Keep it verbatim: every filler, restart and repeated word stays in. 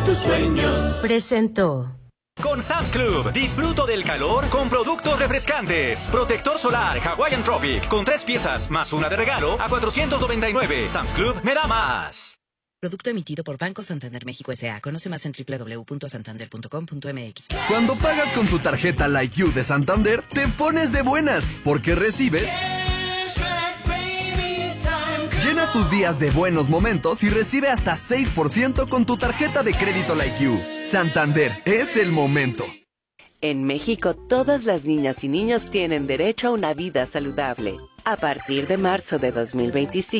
tus sueños. Presentó. Con Sam's Club, disfruto del calor con productos refrescantes. Protector solar Hawaiian Tropic, con tres piezas más una de regalo a cuatrocientos noventa y nueve. Sam's Club me da más. Producto emitido por Banco Santander México S A. Conoce más en doble u doble u doble u punto santander punto com punto m x. Cuando pagas con tu tarjeta Like You de Santander, te pones de buenas, porque recibes... Llena tus días de buenos momentos y recibe hasta seis por ciento con tu tarjeta de crédito Like You. Santander, es el momento. En México, todas las niñas y niños tienen derecho a una vida saludable. A partir de marzo de dos mil veinticinco,